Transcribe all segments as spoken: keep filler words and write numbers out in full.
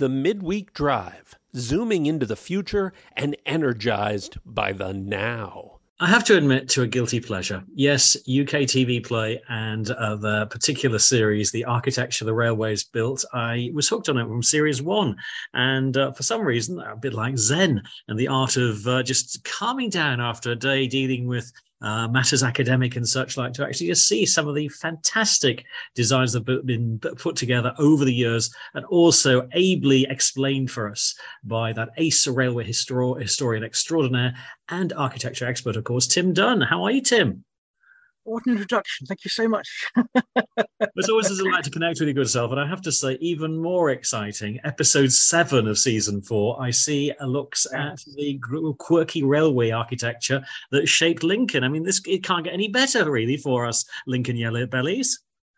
the Midweek Drive, zooming into the future and energized by the now. I have to admit to a guilty pleasure. Yes, U K T V play and uh, the particular series, The Architecture the Railways Built, I was hooked on it from series one. And uh, for some reason, a bit like Zen and the art of uh, just calming down after a day dealing with uh, matters academic and such like, to actually just see some of the fantastic designs that have been put together over the years and also ably explained for us by that ace railway histor- historian extraordinaire and architecture expert, of course, Tim Dunn. How are you, Tim? What an introduction. Thank you so much. It's always a delight to connect with your good self. And I have to say, even more exciting, episode seven of season four, I see a looks at the quirky railway architecture that shaped Lincoln. I mean, this it can't get any better, really, for us Lincoln Yellow Bellies.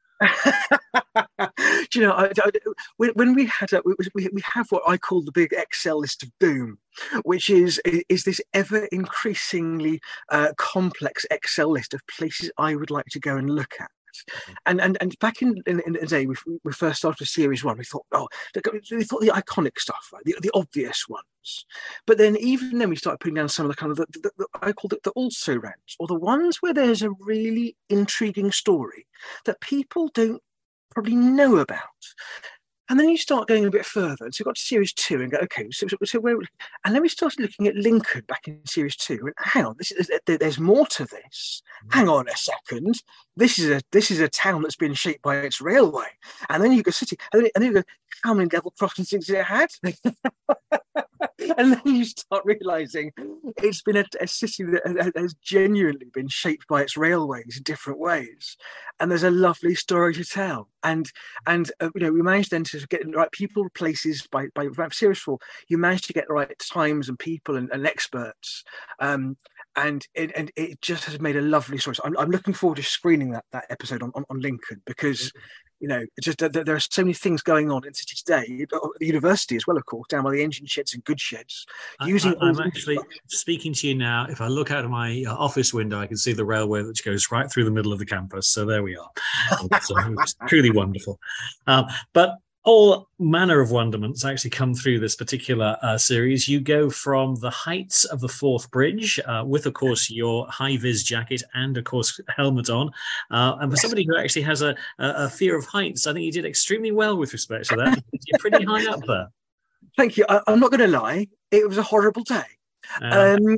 Do you know, I, I, when, when we had a, we, we have what I call the big Excel list of doom, which is is this ever increasingly uh, complex Excel list of places I would like to go and look at. And and and back in, in, in the day, we, we first started series one. We thought, oh, we thought the iconic stuff, right, the, the obvious ones. But then even then, we started putting down some of the kind of the, the, the I called it the also rans, or the ones where there's a really intriguing story that people don't probably know about. And then you start going a bit further. And so we got to series two and go, okay, so, so, so where, and then we started looking at Lincoln back in series two. And hang on, this is, there's more to this. Hang on a second. This is a this is a town that's been shaped by its railway. And then you go city, and then, and then you go, how many level crossings it had? And then you start realizing it's been a, a city that has genuinely been shaped by its railways in different ways, and there's a lovely story to tell. And and uh, you know, we managed then to get the right people, places by by series four. You managed to get the right times and people and, and experts, um, and it and it just has made a lovely story. So I'm, I'm looking forward to screening that that episode on on, on Lincoln, because you know, it's just uh, there are so many things going on in the city today, the university as well, of course, down by the engine sheds and goods sheds. Using I, I'm actually speaking to you now. If I look out of my uh, office window, I can see the railway that goes right through the middle of the campus. So there we are. It's, uh, it's truly wonderful. Um, but all manner of wonderments actually come through this particular uh, series. You go from the heights of the Forth Bridge uh, with, of course, your high-vis jacket and, of course, helmet on. Uh, and for somebody who actually has a, a, a fear of heights, I think you did extremely well with respect to that. You're pretty high up there. Thank you. I, I'm not going to lie. It was a horrible day. Uh, um,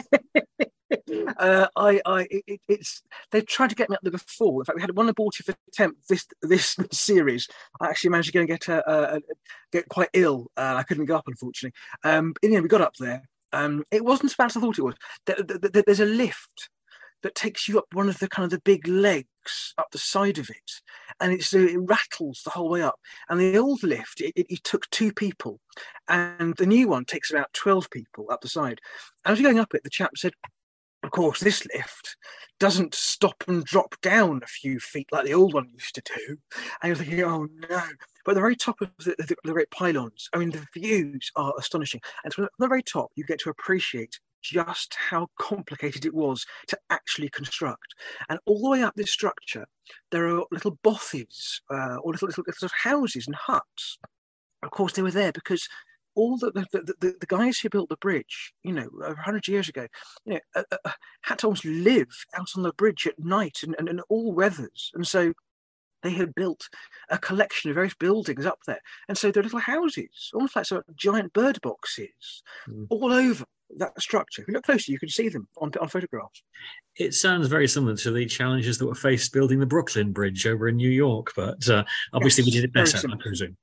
uh, I, I, it, it's they've tried to get me up there before. In fact, we had one abortive attempt this this series. I actually managed to go and get a, a, a get quite ill. Uh, I couldn't go up, unfortunately. Um, in the end, we got up there. Um, it wasn't as bad as I thought it was. There, there, there's a lift that takes you up one of the kind of the big legs up the side of it, and it's it rattles the whole way up. And the old lift, it, it, it took two people, and the new one takes about twelve people up the side. And as you're going up it, the chap said, of course, this lift doesn't stop and drop down a few feet like the old one used to do. And you're thinking, oh no. But at the very top of the, the, the great pylons, I mean, the views are astonishing. And so at the very top, you get to appreciate just how complicated it was to actually construct. And all the way up this structure, there are little bothes uh, or little, little, little houses and huts. Of course, they were there because all the the, the the guys who built the bridge, you know, a hundred years ago, you know, uh, uh, had to almost live out on the bridge at night and, and, and all weathers. And so they had built a collection of various buildings up there. And so there are little houses, almost like sort of giant bird boxes, mm. all over that structure. If you look closer, you can see them on, on photographs. It sounds very similar to the challenges that were faced building the Brooklyn Bridge over in New York, but uh, obviously yes, we did it better, I presume.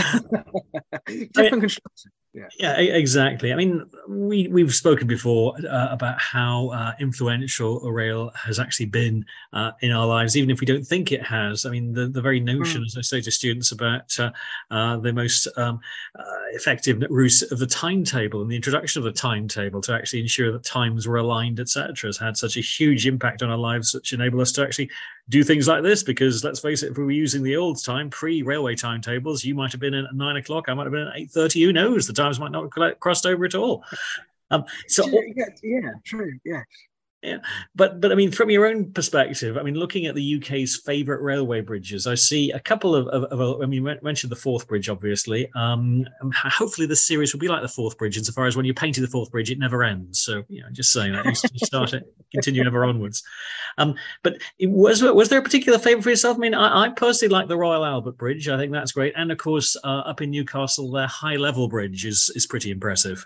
Different construction. Yeah. yeah, exactly. I mean, we we've spoken before uh, about how uh, influential rail has actually been uh, in our lives, even if we don't think it has. I mean, the, the very notion, mm. as I say to students, about uh, uh, the most um, uh, effective route of the timetable and the introduction of the timetable to actually ensure that times were aligned, et cetera, has had such a huge impact on our lives, which enable us to actually do things like this. Because let's face it, if we were using the old time, pre-railway timetables, you might have been in at nine o'clock, I might have been at eight thirty. Who knows? The times might not have crossed over at all. Um, so yeah, yeah, true. Yeah. Yeah, but but I mean, from your own perspective, I mean, looking at the U K's favourite railway bridges, I see a couple of, of, of I mean, you mentioned the Forth Bridge, obviously. Um, hopefully, this series will be like the Forth Bridge, insofar as when you painted the Forth Bridge, it never ends. So, you know, just saying that you, you start it, continue ever onwards. Um, but was was there a particular favourite for yourself? I mean, I, I personally like the Royal Albert Bridge. I think that's great, and of course, uh, up in Newcastle, their High Level Bridge is is pretty impressive.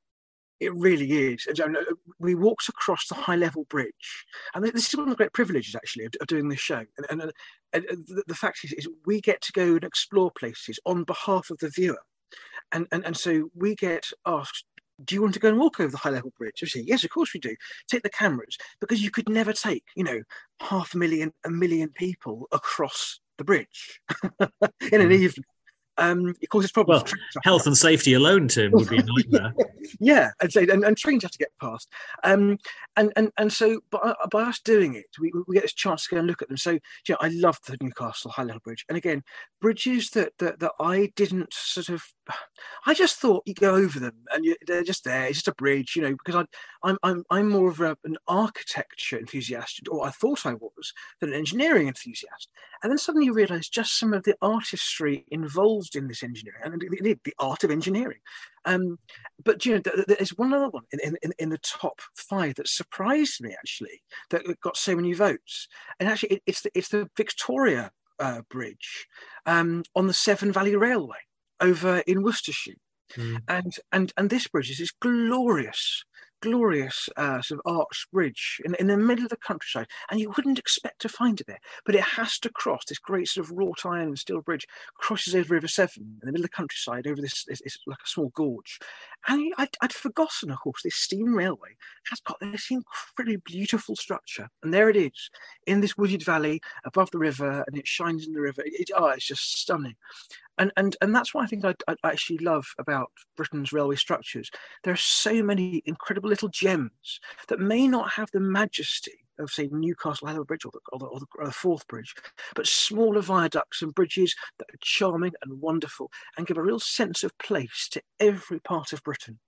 It really is. We walked across the High Level Bridge, and this is one of the great privileges, actually, of, of doing this show. And, and, and the, the fact is, is, we get to go and explore places on behalf of the viewer, and and, and so we get asked, "Do you want to go and walk over the High Level Bridge?" We say, "Yes, of course we do." Take the cameras, because you could never take, you know, half a million, a million people across the bridge in an evening. Um, it causes problems. Well, health and safety alone, Tim, would be a nightmare. yeah, and so and, and trains have to get past. Um, and and and so by, by us doing it, we, we get this chance to go and look at them. So, you know, I love the Newcastle High Level Bridge, and again, bridges that that, that I didn't sort of, I just thought you go over them and you, they're just there. It's just a bridge, you know, because I, I'm I'm I'm more of a, an architecture enthusiast, or I thought I was, than an engineering enthusiast. And then suddenly you realise just some of the artistry involved in this engineering, and the, the art of engineering. Um, but you know, there's one other one in, in, in the top five that surprised me, actually, that got so many votes. And actually, it, it's the it's the Victoria uh, Bridge um, on the Severn Valley Railway over in Worcestershire. Mm. And and and this bridge is this glorious, glorious uh, sort of arched bridge in, in the middle of the countryside, and you wouldn't expect to find it there, but it has to cross this great sort of wrought iron and steel bridge, crosses over River Severn in the middle of the countryside over this, this, this like a small gorge. And I'd, I'd forgotten, of course, this steam railway has got this incredibly beautiful structure, and there it is in this wooded valley above the river, and it shines in the river. It, it, oh, it's just stunning. And, and and that's what I think I, I actually love about Britain's railway structures. There are so many incredible little gems that may not have the majesty of, say, Newcastle High Level Bridge or the, or, the, or, the, or the Forth Bridge, but smaller viaducts and bridges that are charming and wonderful and give a real sense of place to every part of Britain.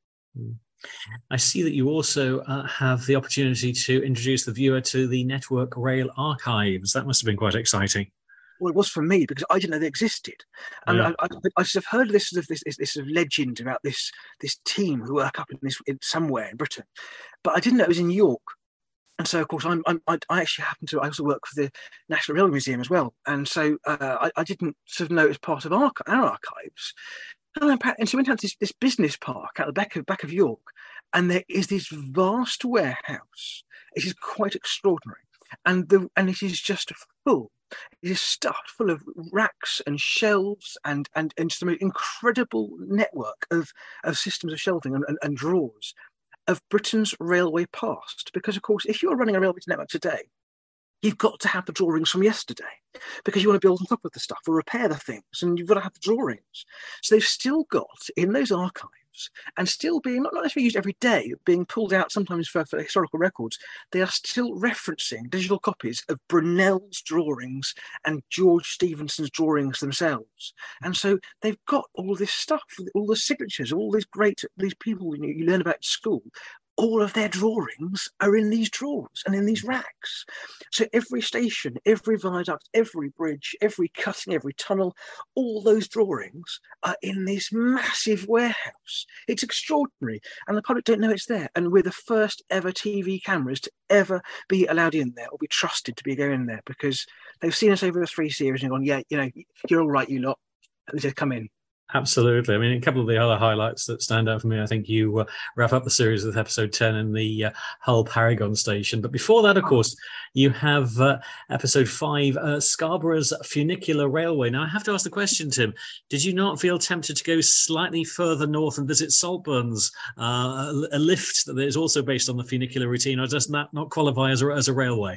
I see that you also uh, have the opportunity to introduce the viewer to the Network Rail archives. That must have been quite exciting. Well, it was for me because I didn't know they existed, and yeah. I, I, I sort of heard this sort of this, this, this sort of legend about this this team who work up in this in somewhere in Britain, but I didn't know it was in York. And so, of course, I'm, I'm I actually happen to I also work for the National Railway Museum as well, and so uh, I, I didn't sort of know it was part of our, our archives. And, I, and so we went out to this, this business park at the back of back of York, and there is this vast warehouse. It is quite extraordinary, and the and it is just full. It is stuffed full of racks and shelves and and, and just an incredible network of, of systems of shelving and, and, and drawers of Britain's railway past. Because, of course, if you're running a railway network today, you've got to have the drawings from yesterday because you want to build on top of the stuff or repair the things, and you've got to have the drawings. So they've still got in those archives, and still being not, not necessarily used every day, being pulled out sometimes for, for historical records, they are still referencing digital copies of Brunel's drawings and George Stephenson's drawings themselves. And so they've got all this stuff, all the signatures, all these great, these people you, know, you learn about at school. All of their drawings are in these drawers and in these racks. So every station, every viaduct, every bridge, every cutting, every tunnel, all those drawings are in this massive warehouse. It's extraordinary. And the public don't know it's there. And we're the first ever T V cameras to ever be allowed in there or be trusted to be going in there because they've seen us over the three series and gone, yeah, you know, you're all right, you lot. And they just come in. Absolutely. I mean, a couple of the other highlights that stand out for me, I think you uh, wrap up the series with episode ten in the uh, Hull Paragon station. But before that, of course, you have uh, episode five, uh, Scarborough's Funicular Railway. Now, I have to ask the question, Tim, did you not feel tempted to go slightly further north and visit Saltburns, uh, a lift that is also based on the funicular routine, or does that not qualify as a, as a railway?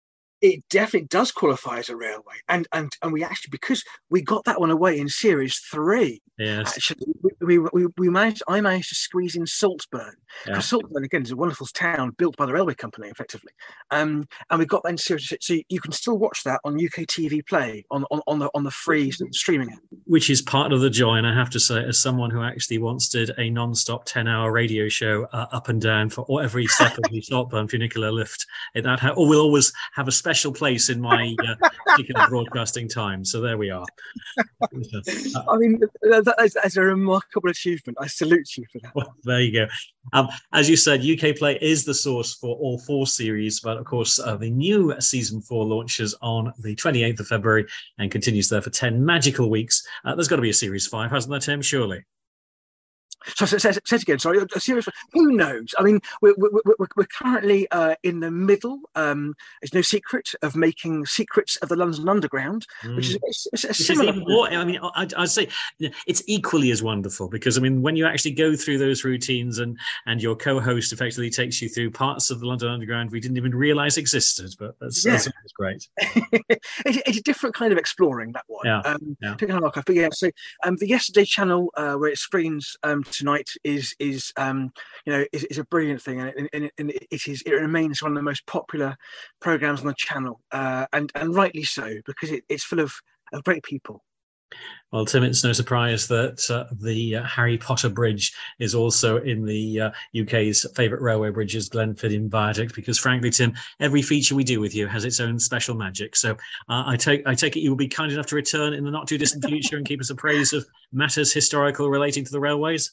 It definitely does qualify as a railway, and and and we actually, because we got that one away in series three. Yes. Actually, we, we we, we managed. I managed to squeeze in Saltburn. Yeah. Because Saltburn again is a wonderful town built by the railway company, effectively. Um, and we got that in series, so you can still watch that on U K T V Play on on, on the on the free streaming app. Which is part of the joy, and I have to say, as someone who actually once did a non-stop ten-hour radio show uh, up and down for every step of the Saltburn funicular lift, that ha- will always have a special place in my uh, particular broadcasting time. So there we are. I mean, that is, that's a remarkable achievement. I salute you for that. Well, there you go. Um, as you said, U K Play is the source for all four series, but of course, uh, the new season four launches on the twenty-eighth of February and continues there for ten magical weeks. Uh, there's got to be a series five, hasn't there, Tim? Surely. So, say, say, say it again. Sorry, seriously. Who knows? I mean, we're we're, we're, we're currently uh, in the middle. Um, it's no secret of making Secrets of the London Underground, mm. which is a, it's a similar. More, I mean, I'd, I'd say it's equally as wonderful because I mean, when you actually go through those routines and and your co-host effectively takes you through parts of the London Underground we didn't even realise existed, but that's, yeah. that's great. it's, it's a different kind of exploring, that one. Yeah. Um, yeah. But yeah, so um, the Yesterday channel uh, where it screens um, tonight is is um, you know is, is a brilliant thing, and, and, and it is it remains one of the most popular programs on the channel, uh, and and rightly so, because it, it's full of, of great people. Well, Tim, it's no surprise that uh, the uh, Harry Potter Bridge is also in the uh, U K's favourite railway bridges, Glenfinnan Viaduct, because frankly, Tim, every feature we do with you has its own special magic. So uh, I take I take it you will be kind enough to return in the not too distant future and keep us appraised of matters historical relating to the railways?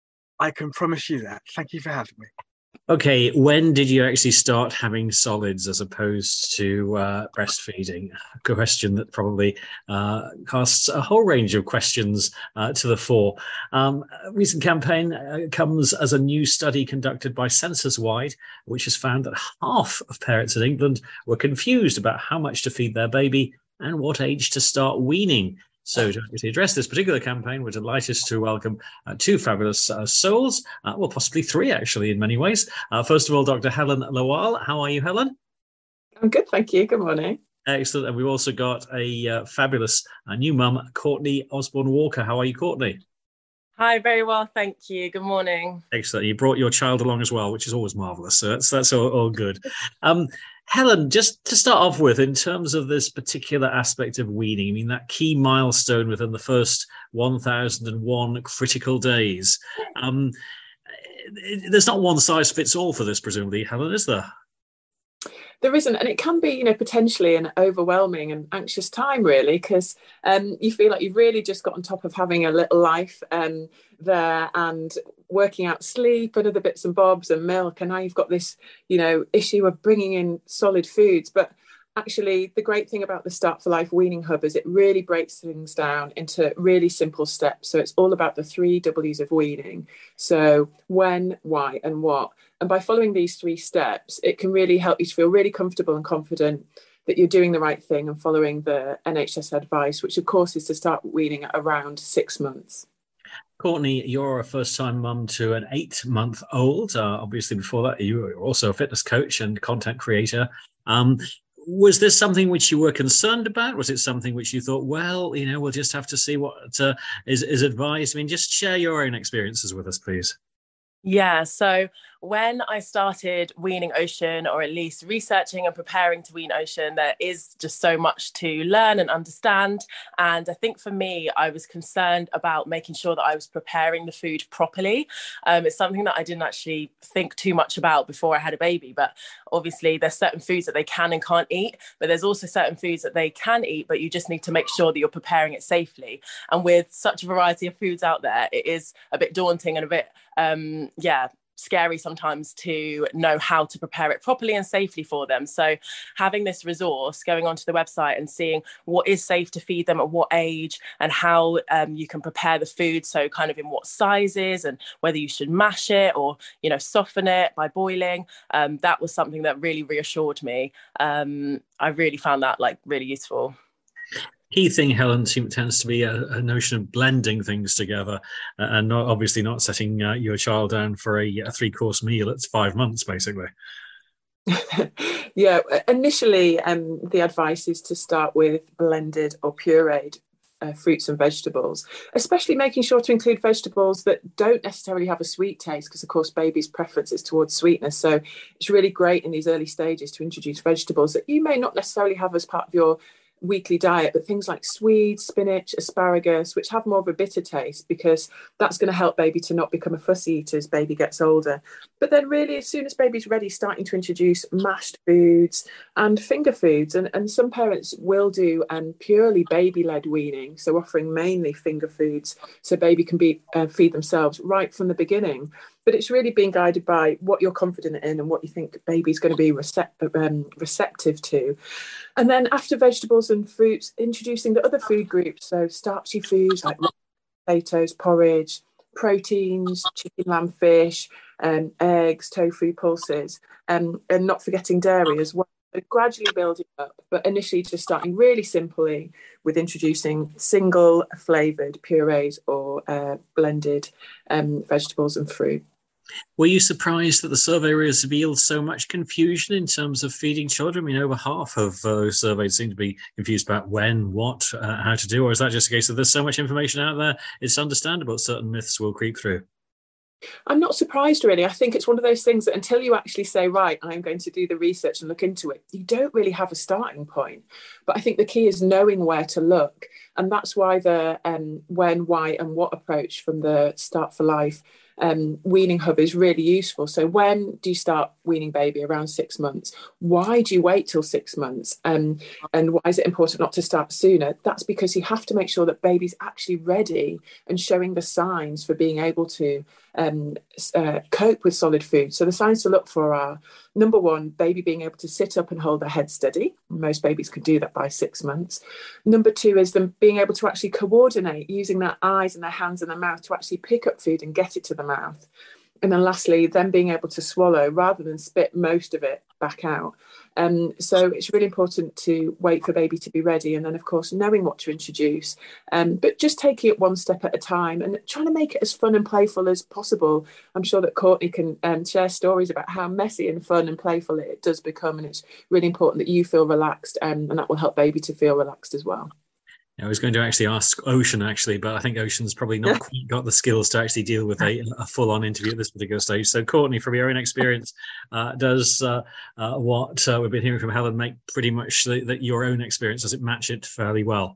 I can promise you that. Thank you for having me. Okay, when did you actually start having solids as opposed to uh, breastfeeding? A question that probably uh, casts a whole range of questions uh, to the fore. Um, a recent campaign uh, comes as a new study conducted by Census Wide, which has found that half of parents in England were confused about how much to feed their baby and what age to start weaning. So to actually address this particular campaign, we're delighted to welcome uh, two fabulous uh, souls, uh, well, possibly three, actually, in many ways. Uh, first of all, Doctor Helen Lawal. How are you, Helen? I'm good, thank you. Good morning. Excellent. And we've also got a uh, fabulous uh, new mum, Courtney Osborne-Walker. How are you, Courtney? Hi, very well, thank you. Good morning. Excellent. You brought your child along as well, which is always marvellous. So that's, that's all, all good. Um, Helen, just to start off with, in terms of this particular aspect of weaning, I mean, that key milestone within the first one thousand one critical days, um, there's not one size fits all for this, presumably, Helen, is there? There isn't, and it can be, you know, potentially an overwhelming and anxious time, really, because um, you feel like you've really just got on top of having a little life um, there and working out sleep and other bits and bobs and milk, and now you've got this, you know, issue of bringing in solid foods. But actually, the great thing about the Start for Life Weaning Hub is it really breaks things down into really simple steps. So it's all about the three W's of weaning. So when, why, and what. And by following these three steps, it can really help you to feel really comfortable and confident that you're doing the right thing and following the N H S advice, which of course is to start weaning at around six months. Courtney, you're a first-time mum to an eight-month-old. Uh, obviously, before that, you were also a fitness coach and content creator. Um, was this something which you were concerned about? Was it something which you thought, well, you know, we'll just have to see what uh, is, is advised? I mean, just share your own experiences with us, please. Yeah, so when I started weaning Ocean, or at least researching and preparing to wean Ocean, there is just so much to learn and understand. And I think for me, I was concerned about making sure that I was preparing the food properly. Um, it's something that I didn't actually think too much about before I had a baby. But obviously, there's certain foods that they can and can't eat, but there's also certain foods that they can eat, but you just need to make sure that you're preparing it safely. And with such a variety of foods out there, it is a bit daunting and a bit, um, yeah, scary sometimes to know how to prepare it properly and safely for them. So having this resource, going onto the website and seeing what is safe to feed them at what age and how um, you can prepare the food, so kind of in what sizes and whether you should mash it or, you know, soften it by boiling, um, that was something that really reassured me. Um, I really found that like really useful. Key thing, Helen, tends to be a, a notion of blending things together uh, and not obviously not setting uh, your child down for a, a three-course meal at five months, basically. Yeah, initially um, the advice is to start with blended or pureed uh, fruits and vegetables, especially making sure to include vegetables that don't necessarily have a sweet taste, because of course baby's preference is towards sweetness. So it's really great in these early stages to introduce vegetables that you may not necessarily have as part of your weekly diet, but things like swede, spinach, asparagus, which have more of a bitter taste, because that's going to help baby to not become a fussy eater as baby gets older. But then really, as soon as baby's ready, starting to introduce mashed foods and finger foods. And, and some parents will do um, purely baby-led weaning, so offering mainly finger foods so baby can be uh, feed themselves right from the beginning. But it's really being guided by what you're confident in and what you think baby's going to be recept- um, receptive to. And then after vegetables and fruits, introducing the other food groups, so starchy foods like potatoes, porridge, proteins, chicken, lamb, fish, um, eggs, tofu, pulses, um, and not forgetting dairy as well. So gradually building up, but initially just starting really simply with introducing single flavoured purees or uh, blended um, vegetables and fruit. Were you surprised that the survey revealed so much confusion in terms of feeding children? I mean, over half of those surveys seem to be confused about when, what, uh, how to do, or is that just a case of there's so much information out there, it's understandable certain myths will creep through? I'm not surprised, really. I think it's one of those things that until you actually say, right, I'm going to do the research and look into it, you don't really have a starting point. But I think the key is knowing where to look. And that's why the um, when, why and what approach from the Start for Life Um, weaning hub is really useful. So when do you start weaning baby? Around six months. Why do you wait till six months? Um, and why is it important not to start sooner? That's because you have to make sure that baby's actually ready and showing the signs for being able to um, uh, cope with solid food. So the signs to look for are, number one, baby being able to sit up and hold their head steady. Most babies can do that by six months. Number two is them being able to actually coordinate, using their eyes and their hands and their mouth to actually pick up food and get it to the mouth. And then lastly, them being able to swallow rather than spit most of it back out. Um, so it's really important to wait for baby to be ready. And then, of course, knowing what to introduce, um, but just taking it one step at a time and trying to make it as fun and playful as possible. I'm sure that Courtney can um, share stories about how messy and fun and playful it does become. And it's really important that you feel relaxed, um, and that will help baby to feel relaxed as well. I was going to actually ask Ocean, actually, but I think Ocean's probably not quite got the skills to actually deal with a, a full-on interview at this particular stage. So, Courtney, from your own experience, uh, does uh, uh, what uh, we've been hearing from Helen make pretty much the, the, your own experience? Does it match it fairly well?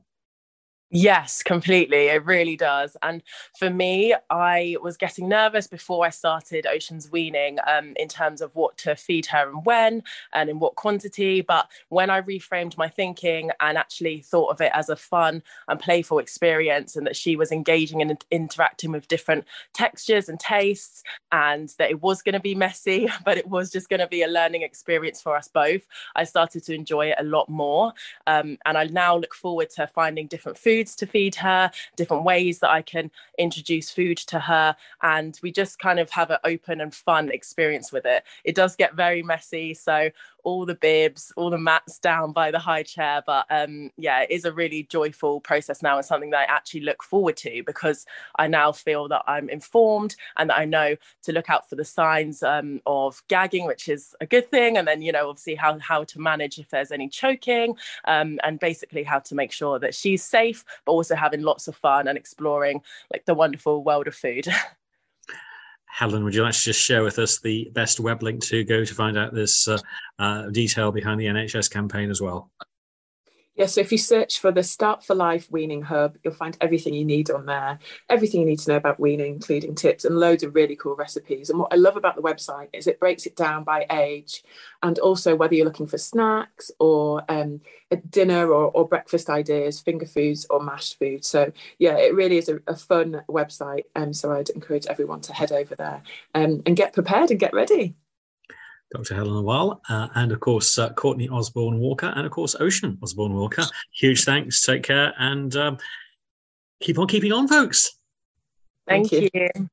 Yes, completely. It really does. And for me, I was getting nervous before I started Ocean's weaning um, in terms of what to feed her and when and in what quantity. But when I reframed my thinking and actually thought of it as a fun and playful experience, and that she was engaging and interacting with different textures and tastes, and that it was going to be messy, but it was just going to be a learning experience for us both, I started to enjoy it a lot more. Um, and I now look forward to finding different foods to feed her, different ways that I can introduce food to her, and we just kind of have an open and fun experience with it. It does get very messy, so all the bibs, all the mats down by the high chair, but um, yeah, it is a really joyful process now, and something that I actually look forward to, because I now feel that I'm informed and that I know to look out for the signs um, of gagging, which is a good thing, and then, you know, obviously how, how to manage if there's any choking, um, and basically how to make sure that she's safe, but also having lots of fun and exploring like the wonderful world of food. Helen, would you like to just share with us the best web link to go to find out this uh, uh, detail behind the N H S campaign as well? Yeah, so if you search for the Start for Life Weaning Hub, you'll find everything you need on there, everything you need to know about weaning, including tips and loads of really cool recipes. And what I love about the website is it breaks it down by age, and also whether you're looking for snacks or um, a dinner or, or breakfast ideas, finger foods or mashed food. So yeah, it really is a, a fun website. Um, so I'd encourage everyone to head over there um, and get prepared and get ready. Doctor Helen Wall, uh, and of course uh, Courtney Osborne Walker, and of course Ocean Osborne Walker. Huge thanks, take care, and um, keep on keeping on, folks. Thank, Thank you. you.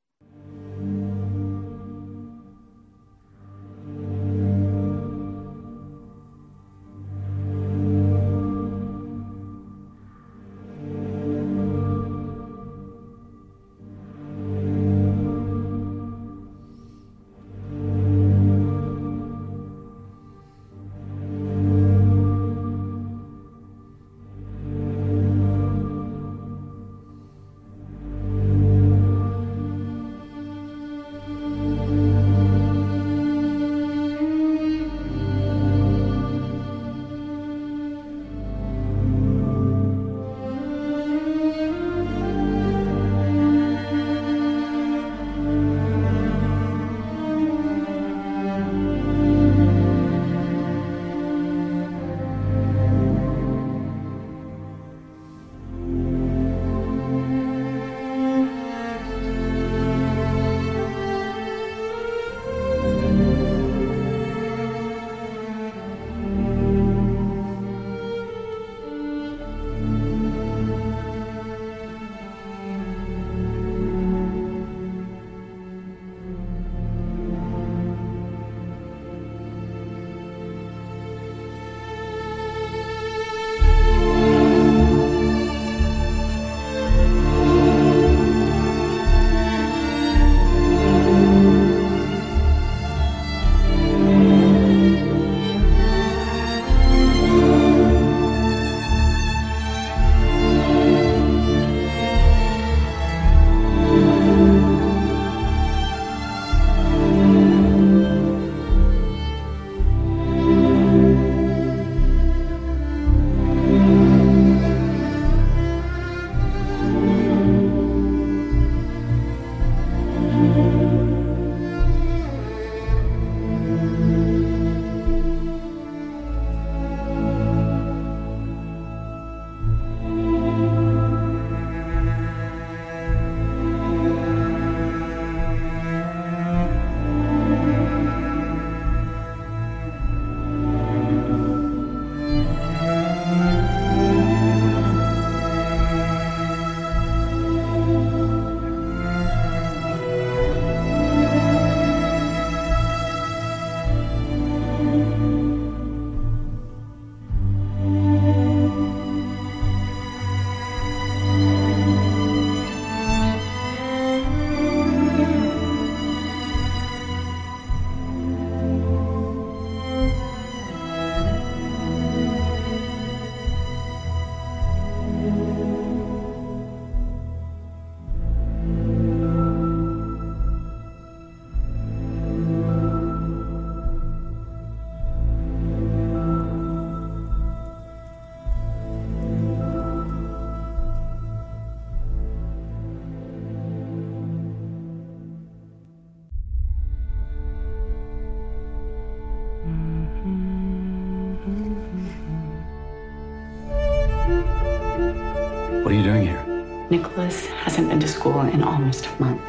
doing here? Nicholas hasn't been to school in almost a month.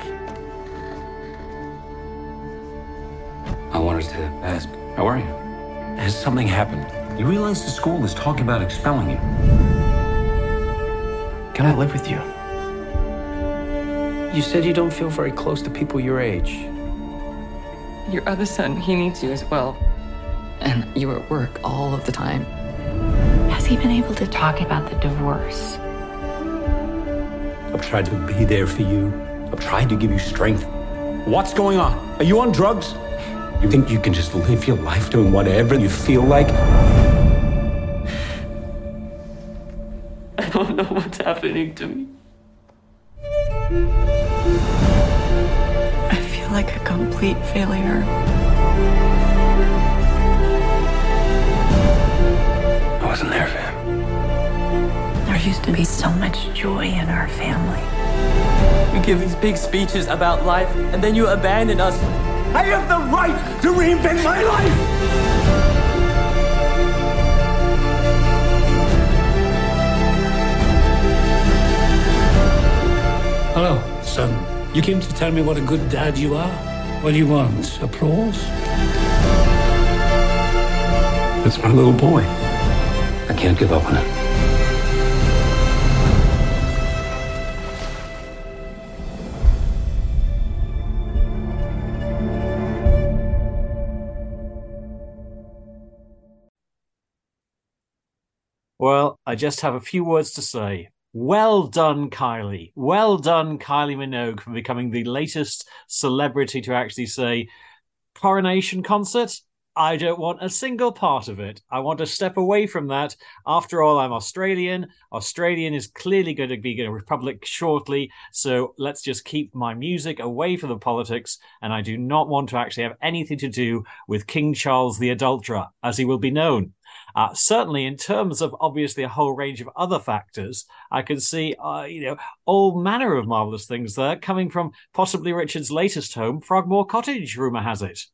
I wanted to ask, how are you? Has something happened? You realize the school is talking about expelling you. Can I live with you? You said you don't feel very close to people your age. Your other son, he needs you as well. And you're at work all of the time. Has he been able to talk about the divorce? I've tried to be there for you. I've tried to give you strength. What's going on? Are you on drugs? You think you can just live your life doing whatever you feel like? I don't know what's happening to me. I feel like a complete failure. I wasn't there for him. There used to be so much joy in our family. You give these big speeches about life, and then you abandon us. I have the right to reinvent my life! Hello, son. You came to tell me what a good dad you are? What do you want? Applause? It's my little boy. I can't give up on it. Well, I just have a few words to say. Well done, Kylie. Well done, Kylie Minogue, for becoming the latest celebrity to actually say, coronation concert? I don't want a single part of it. I want to step away from that. After all, I'm Australian. Australian is clearly going to be a republic shortly, so let's just keep my music away from the politics, and I do not want to actually have anything to do with King Charles the Adulterer, as he will be known. Uh, certainly, in terms of obviously a whole range of other factors, I can see, uh, you know, all manner of marvellous things there coming from possibly Richard's latest home, Frogmore Cottage, rumour has it.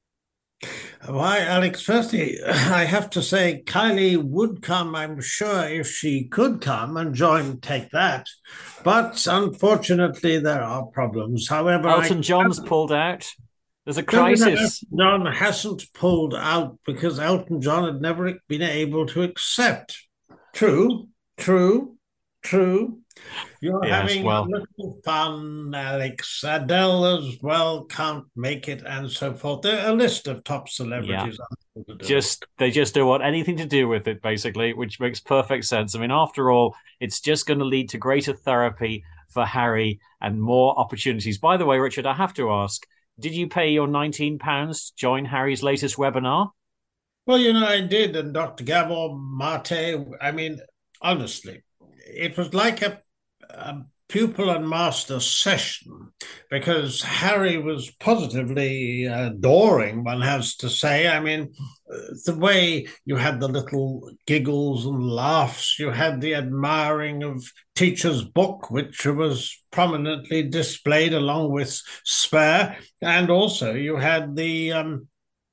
Why, Alex, firstly, I have to say Kylie would come, I'm sure, if she could come and join Take That. But unfortunately, there are problems. However, Elton I John's pulled out. There's a crisis. Elton John hasn't pulled out because Elton John had never been able to accept. True, true, true. You're yes, having well. a little fun, Alex. Adele as well can't make it, and so forth. There are a list of top celebrities. Yeah. Just they just don't want anything to do with it, basically, which makes perfect sense. I mean, after all, it's just going to lead to greater therapy for Harry and more opportunities. By the way, Richard, I have to ask, did you pay your nineteen pounds to join Harry's latest webinar? Well, you know, I did. And Doctor Gabor Mate, I mean, honestly, it was like a, a pupil and master session because Harry was positively adoring, one has to say. I mean, the way you had the little giggles and laughs, you had the admiring of Teacher's book, which was prominently displayed along with Spare, and also you had the um,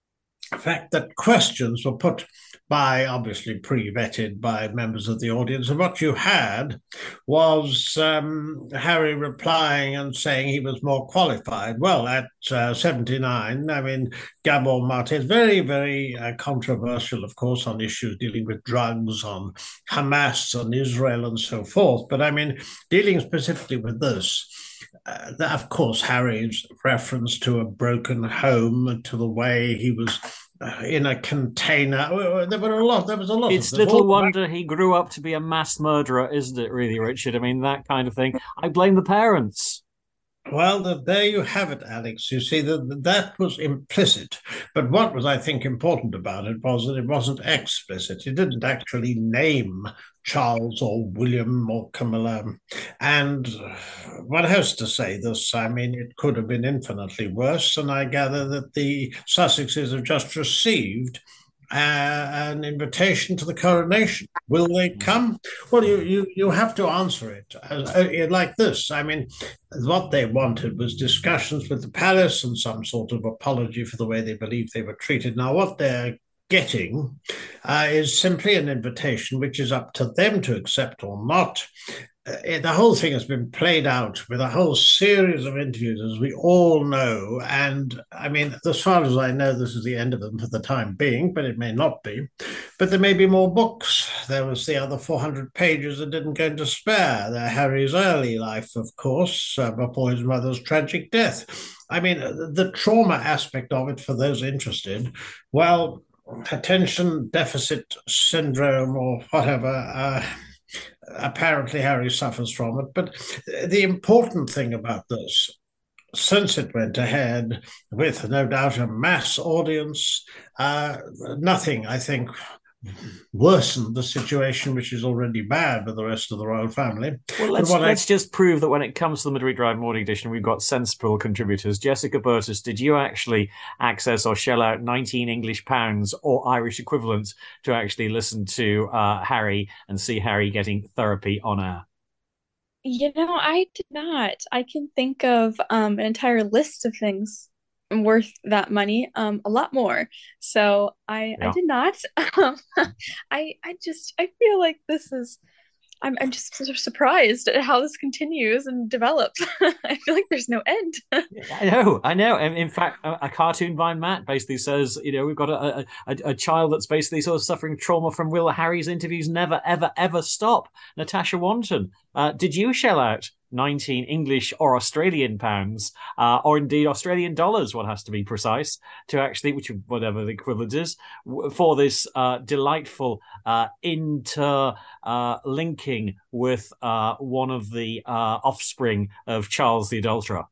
fact that questions were put by, obviously pre-vetted by members of the audience, and what you had was um, Harry replying and saying he was more qualified. Well, at uh, seventy-nine, I mean, Gabor Mate is very, very uh, controversial, of course, on issues dealing with drugs, on Hamas and Israel and so forth. But I mean, dealing specifically with this, uh, that, of course, Harry's reference to a broken home and to the way he was in a container. There were a lot. There was a lot. It's of little wonder he grew up to be a mass murderer, isn't it? Really, Richard. I mean, that kind of thing. I blame the parents. Well, the, there you have it, Alex. You see, that that was implicit. But what was, I think, important about it was that it wasn't explicit. He didn't actually name Charles or William or Camilla. And one has to say this, I mean, it could have been infinitely worse. And I gather that the Sussexes have just received Uh, an invitation to the coronation. Will they come? Well, you you, you have to answer it uh, uh, like this. I mean, what they wanted was discussions with the palace and some sort of apology for the way they believed they were treated. Now, what they're getting uh, is simply an invitation which is up to them to accept or not. uh, the whole thing has been played out with a whole series of interviews, as we all know. And I mean, as far as I know, this is the end of them for the time being, but it may not be. But there may be more books. There was the other four hundred pages that didn't go to spare. There, Harry's early life, of course, uh, before his mother's tragic death. I mean, the trauma aspect of it, for those interested, well, attention deficit syndrome or whatever, uh, apparently Harry suffers from it. But the important thing about this, since it went ahead with no doubt a mass audience, uh, nothing, I think, worsened the situation, which is already bad with the rest of the royal family. Well, let's, let's I... just prove that when it comes to the Madrid Drive Morning Edition, we've got sensible contributors. Jessica Burtis, did you actually access or shell out nineteen English pounds or Irish equivalents to actually listen to uh, Harry and see Harry getting therapy on air? You know, I did not. I can think of um, an entire list of things worth that money, um, a lot more. So I, yeah. I did not. Um, I, I just, I feel like this is, I'm, I'm just sort of surprised at how this continues and develops. I feel like there's no end. I know, I know. And in fact, a, a cartoon by Matt basically says, you know, we've got a, a, a child that's basically sort of suffering trauma from will Harry's interviews never, ever, ever stop. Natasha Wanton, uh, did you shell out nineteen English or Australian pounds, uh, or indeed Australian dollars, one has to be precise, to actually, which whatever the equivalent is, for this uh, delightful uh, inter uh, linking with uh, one of the uh, offspring of Charles the Adulterer?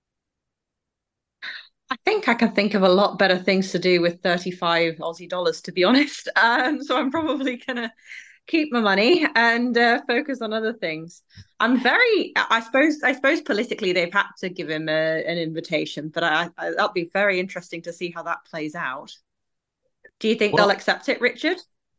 I think I can think of a lot better things to do with thirty-five Aussie dollars, to be honest. Um, so I'm probably gonna keep my money and uh, focus on other things. I'm very, I suppose, I suppose politically they've had to give him a, an invitation, but I, I, that'll be very interesting to see how that plays out. Do you think well, they'll accept it, Richard?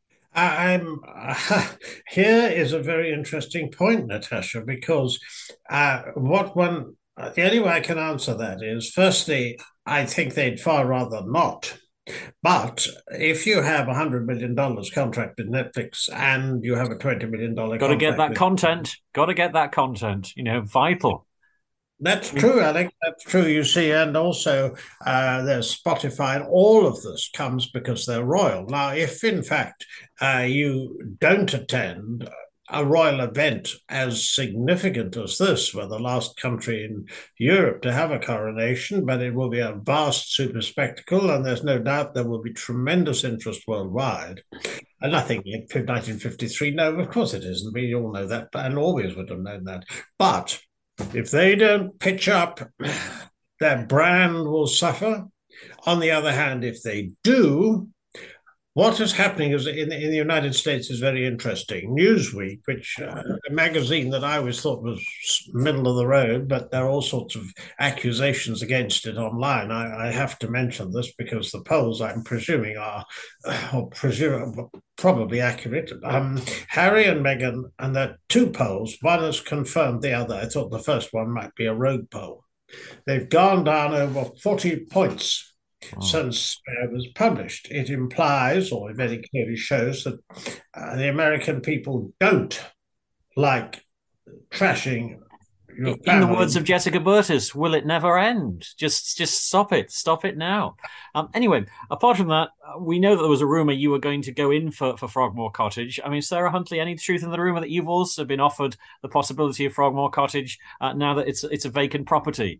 I'm uh, here is a very interesting point, Natasha, because uh, what one, the only way I can answer that is, firstly, I think they'd far rather not. But if you have a one hundred million dollars contract with Netflix and you have a twenty million dollars Got to get that with... content. Got to get that content, you know, vital. That's true, Alec. That's true, you see. And also uh, there's Spotify, and all of this comes because they're royal. Now, if in fact uh, you don't attend a royal event as significant as this, we're the last country in Europe to have a coronation, but it will be a vast super spectacle, and there's no doubt there will be tremendous interest worldwide. And I think in nineteen fifty-three, no, of course it isn't. We all know that, and always would have known that. But if they don't pitch up, their brand will suffer. On the other hand, if they do, what is happening is in, in the United States is very interesting. Newsweek, which uh, a magazine that I always thought was middle of the road, but there are all sorts of accusations against it online. I, I have to mention this because the polls, I'm presuming, are or presume, probably accurate. Um, Harry and Meghan, and there are two polls. One has confirmed the other. I thought the first one might be a rogue poll. They've gone down over forty points. Oh. Since it was published. It implies, or it very clearly shows, that uh, the American people don't like trashing your family. In the words of Jessica Burtis, will it never end? Just just stop it. Stop it now. Um, anyway, apart from that, we know that there was a rumour you were going to go in for, for Frogmore Cottage. I mean, Sarah Huntley, any truth in the rumour that you've also been offered the possibility of Frogmore Cottage uh, now that it's it's a vacant property?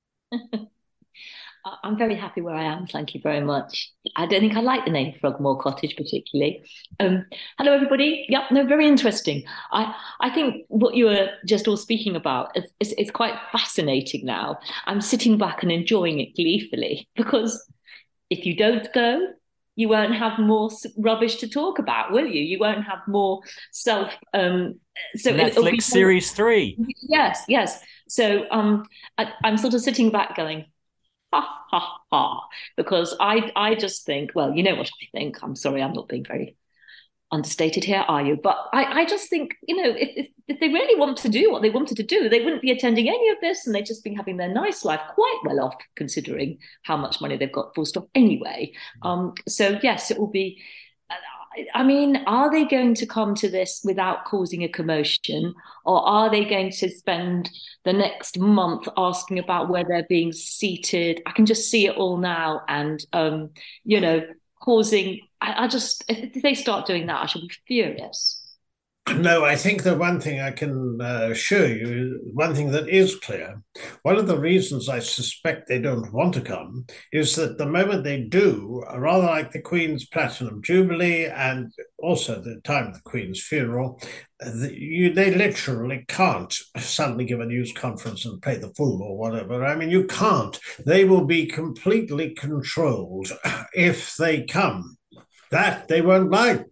I'm very happy where I am, thank you very much. I don't think I like the name Frogmore Cottage particularly. Um, hello, everybody. Yep, no, very interesting. I, I think what you were just all speaking about is, is, is quite fascinating now. I'm sitting back and enjoying it gleefully because if you don't go, you won't have more rubbish to talk about, will you? You won't have more self... Um, so Netflix more... Series three. Yes, yes. So um, I, I'm sort of sitting back going, ha, ha, ha, because I, I just think, well, you know what I think. I'm sorry, I'm not being very understated here, are you? But I, I just think, you know, if, if, if they really want to do what they wanted to do, they wouldn't be attending any of this, and they'd just be having their nice life, quite well off, considering how much money they've got, full stop, anyway. Um, so, yes, it will be... Uh, I mean, are they going to come to this without causing a commotion, or are they going to spend the next month asking about where they're being seated? I can just see it all now, and um, you know, causing. I, I just, if they start doing that, I shall be furious. No, I think the one thing I can uh, assure you, one thing that is clear, one of the reasons I suspect they don't want to come is that the moment they do, rather like the Queen's Platinum Jubilee and also the time of the Queen's funeral, the, you, they literally can't suddenly give a news conference and play the fool or whatever. I mean, you can't. They will be completely controlled if they come. That they won't like.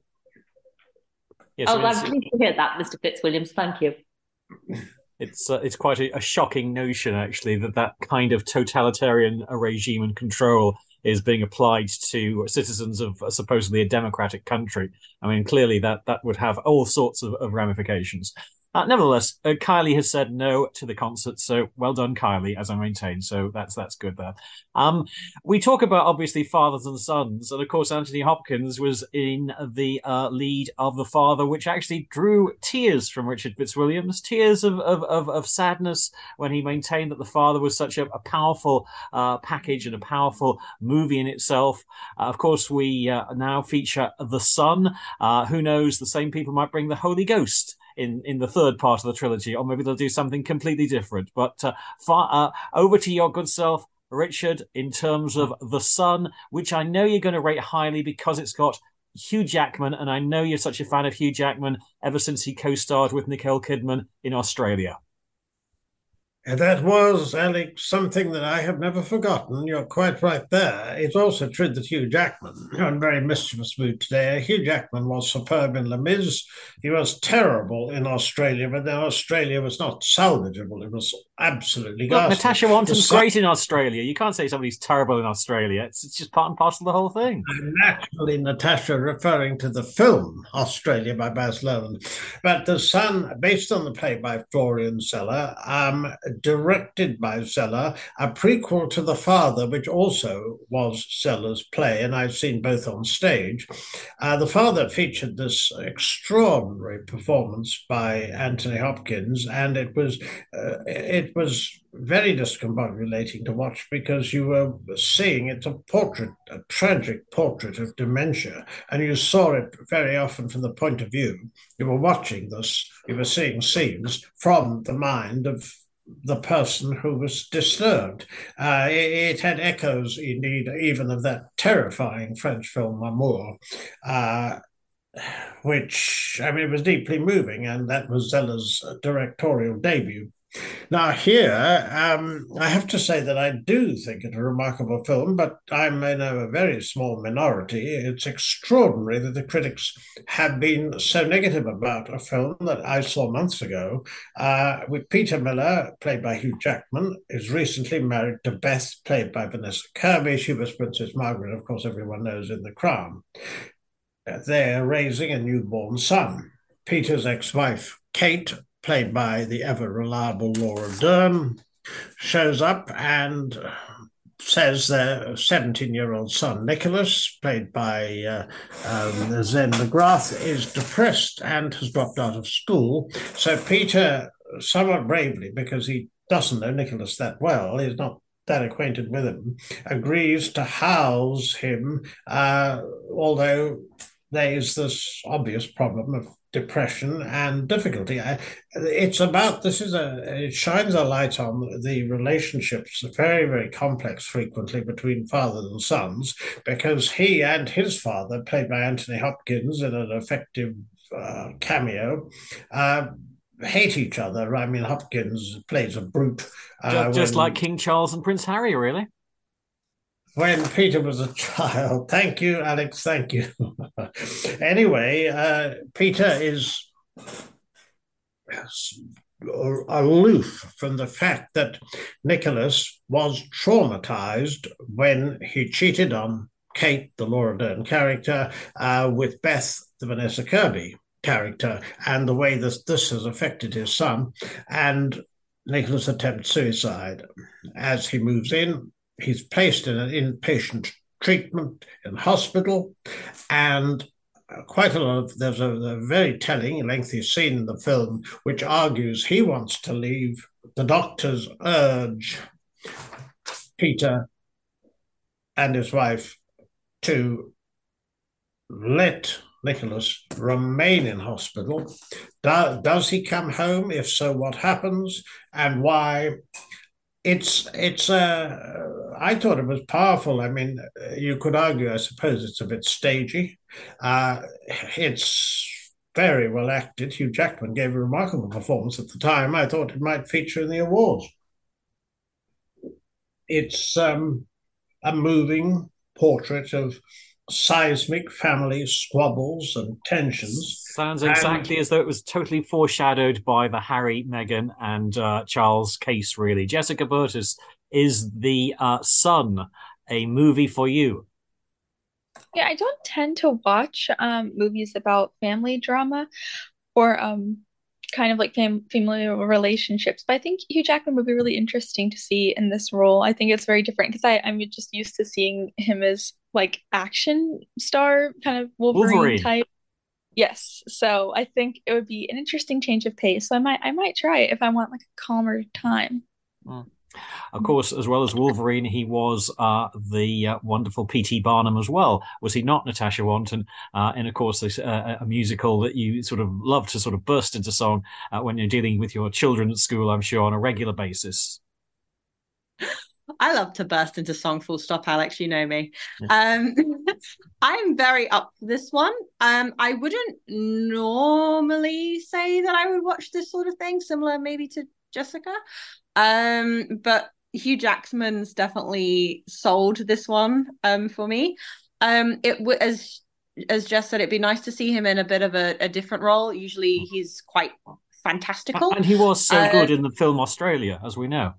Yes, oh, I'm pleased to hear that, Mister Fitzwilliams. Thank you. It's uh, it's quite a, a shocking notion, actually, that that kind of totalitarian regime and control is being applied to citizens of uh, supposedly a democratic country. I mean, clearly that that would have all sorts of, of ramifications. Uh, nevertheless, uh, Kylie has said no to the concert, so well done, Kylie, as I maintain. So that's that's good there. Um, we talk about, obviously, fathers and sons, and of course, Anthony Hopkins was in the uh, lead of The Father, which actually drew tears from Richard Fitzwilliams, tears of of, of, of sadness when he maintained that The Father was such a, a powerful uh, package and a powerful movie in itself. Uh, of course, we uh, now feature The Son. Uh, who knows, the same people might bring the Holy Ghost in, in the third part of the trilogy, or maybe they'll do something completely different. But uh, far, uh, over to your good self, Richard, in terms of The Son, which I know you're going to rate highly because it's got Hugh Jackman, and I know you're such a fan of Hugh Jackman ever since he co-starred with Nicole Kidman in Australia. And that was, Alex, something that I have never forgotten. You're quite right there. It's also true that Hugh Jackman, you're in very mischievous mood today. Hugh Jackman was superb in Les Mis. He was terrible in Australia, but then Australia was not salvageable. It was absolutely Look, ghastly. Natasha Wanton's The great in Australia. You can't say somebody's terrible in Australia. It's, it's just part and parcel of the whole thing. I'm naturally, Natasha, referring to the film Australia by Baz Luhrmann. But The Son, based on the play by Florian Zeller, um, directed by Zeller, a prequel to The Father, which also was Zeller's play, and I've seen both on stage. Uh, The Father featured this extraordinary performance by Anthony Hopkins, and it was uh, it was very discombobulating to watch because you were seeing it's a portrait, a tragic portrait of dementia, and you saw it very often from the point of view. You were watching this, you were seeing scenes from the mind of the person who was disturbed. Uh, it, it had echoes, indeed, even of that terrifying French film Amour, uh, which, I mean, it was deeply moving, and that was Zeller's directorial debut. Now here, um, I have to say that I do think it a remarkable film, but I'm in a very small minority. It's extraordinary that the critics have been so negative about a film that I saw months ago uh, with Peter Miller, played by Hugh Jackman, is recently married to Beth, played by Vanessa Kirby. She was Princess Margaret, of course, everyone knows, in The Crown. They're raising a newborn son. Peter's ex-wife, Kate, played by the ever-reliable Laura Dern, shows up and says their seventeen-year-old son, Nicholas, played by uh, um, Zen McGrath, is depressed and has dropped out of school. So Peter, somewhat bravely, because he doesn't know Nicholas that well, he's not that acquainted with him, agrees to house him, uh, although there is this obvious problem of depression and difficulty. It's about, this is a, it shines a light on the relationships, very, very complex frequently between fathers and sons, because he and his father, played by Anthony Hopkins in an effective uh, cameo, uh, hate each other. I mean, Hopkins plays a brute. Uh, just just when, like King Charles and Prince Harry, really. When Peter was a child. Thank you, Alex, thank you. Anyway, uh, Peter is aloof from the fact that Nicholas was traumatized when he cheated on Kate, the Laura Dern character, uh, with Beth, the Vanessa Kirby character, and the way this, this has affected his son. And Nicholas attempts suicide. As he moves in, he's placed in an inpatient treatment in hospital, and quite a lot of, there's a, a very telling, lengthy scene in the film which argues he wants to leave. The doctors urge Peter and his wife to let Nicholas remain in hospital. Do, does he come home? If so, what happens and why? It's, it's, uh, I thought it was powerful. I mean, you could argue, I suppose, it's a bit stagey. Uh, it's very well acted. Hugh Jackman gave a remarkable performance at the time. I thought it might feature in the awards. It's um, a moving portrait of seismic family squabbles and tensions. Sounds exactly and, as though it was totally foreshadowed by the Harry, Meghan, and uh, Charles case, really. Jessica Burtis, is The uh, Son a movie for you? Yeah, I don't tend to watch um, movies about family drama or um, kind of like fam- family relationships, but I think Hugh Jackman would be really interesting to see in this role. I think it's very different because I'm just used to seeing him as like action star kind of Wolverine, Wolverine type. Yes, so I think it would be an interesting change of pace. So I might I might try it if I want like a calmer time. Mm. Of course, as well as Wolverine, he was uh, the uh, wonderful P T Barnum as well. Was he not, Natasha Wanton? Uh, and of course, this, uh, a musical that you sort of love to sort of burst into song uh, when you're dealing with your children at school, I'm sure, on a regular basis. I love to burst into song, full stop, Alex, you know me. Um, I'm very up for this one. Um, I wouldn't normally say that I would watch this sort of thing, similar maybe to Jessica. Um, but Hugh Jackman's definitely sold this one um, for me. Um, it w- as as Jess said, it'd be nice to see him in a bit of a, a different role. Usually he's quite fantastical. And he was so uh, good in the film Australia, as we know.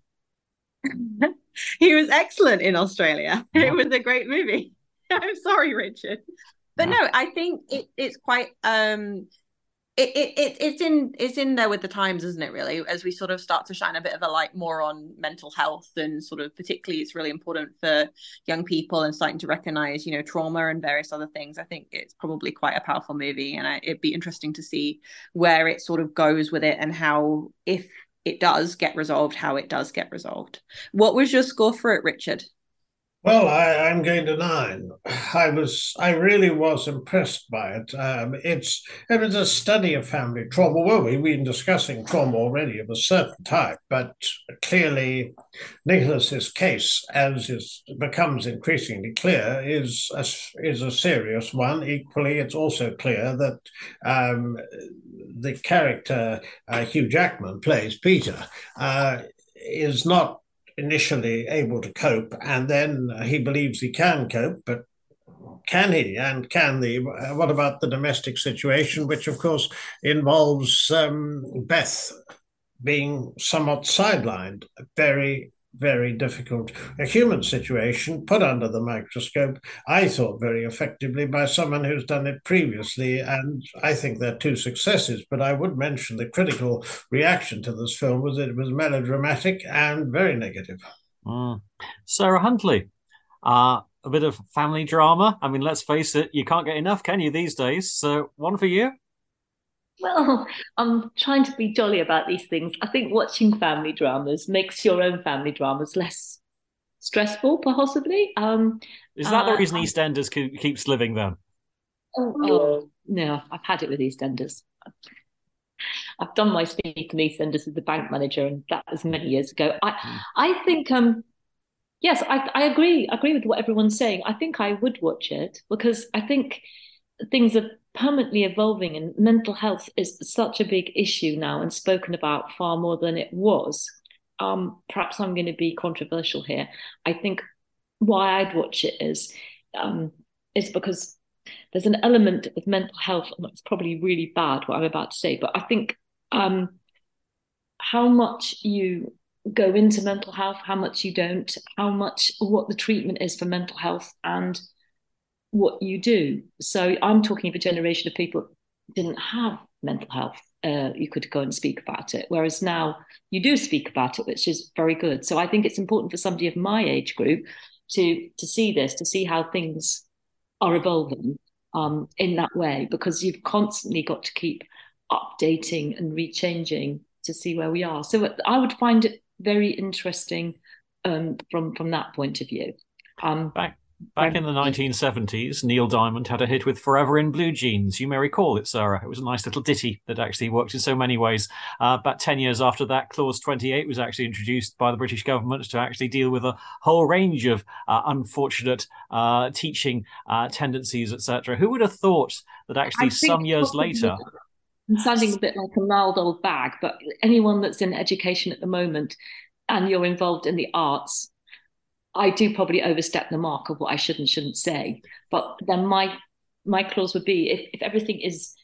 He was excellent in Australia. It was a great movie. I'm sorry, Richard. But no, I think it, it's quite um it, it it it's in it's in there with the times, isn't it, really? As we sort of start to shine a bit of a light more on mental health, and sort of particularly it's really important for young people and starting to recognize, you know, trauma and various other things. I think it's probably quite a powerful movie, and I, it'd be interesting to see where it sort of goes with it and how, if it does get resolved, how it does get resolved. What was your score for it, Richard? Well, I, I'm going to nine. I was, I really was impressed by it. Um, it's, it was a study of family trauma. Well, we've been discussing trauma already of a certain type, but clearly Nicholas's case, as is becomes increasingly clear, is a, is a serious one. Equally, it's also clear that um, the character uh, Hugh Jackman plays, Peter, uh, is not initially able to cope, and then he believes he can cope, but can he? And can the? What about the domestic situation, which of course involves um, Beth being somewhat sidelined? Very, very difficult. A human situation put under the microscope, I thought, very effectively by someone who's done it previously, and I think they're two successes. But I would mention the critical reaction to this film was that it was melodramatic and very negative. Mm. Sarah Huntley, uh, a bit of family drama. I mean, let's face it, you can't get enough, can you, these days? So one for you? Well, I'm trying to be jolly about these things. I think watching family dramas makes your own family dramas less stressful, possibly. Um, Is that uh, the reason EastEnders keeps living then? Oh, oh, no, I've had it with EastEnders. I've done my stint in EastEnders as the bank manager, and that was many years ago. I, mm. I think, um, yes, I, I agree. I agree with what everyone's saying. I think I would watch it because I think things are permanently evolving, and mental health is such a big issue now and spoken about far more than it was. Um, perhaps I'm going to be controversial here. I think why I'd watch it is um, is because there's an element of mental health, and that's probably really bad what I'm about to say, but I think um, how much you go into mental health, how much you don't, how much what the treatment is for mental health, and what you do. So I'm talking of a generation of people who didn't have mental health. Uh, you could go and speak about it, whereas now you do speak about it, which is very good. So I think it's important for somebody of my age group to to see this, to see how things are evolving. um, in that way, because you've constantly got to keep updating and rechanging to see where we are. So I would find it very interesting um, from from that point of view. Um, back back in the nineteen seventies, Neil Diamond had a hit with "Forever in Blue Jeans." You may recall it, Sarah. It was a nice little ditty that actually worked in so many ways. Uh, about ten years after that, Clause twenty-eight was actually introduced by the British government to actually deal with a whole range of uh, unfortunate uh, teaching uh, tendencies, et cetera. Who would have thought that actually some years later... I'm sounding a bit like a gnarled old bag, but anyone that's in education at the moment and you're involved in the arts, I do probably overstep the mark of what I should and shouldn't say. But then my my clause would be, if, if everything is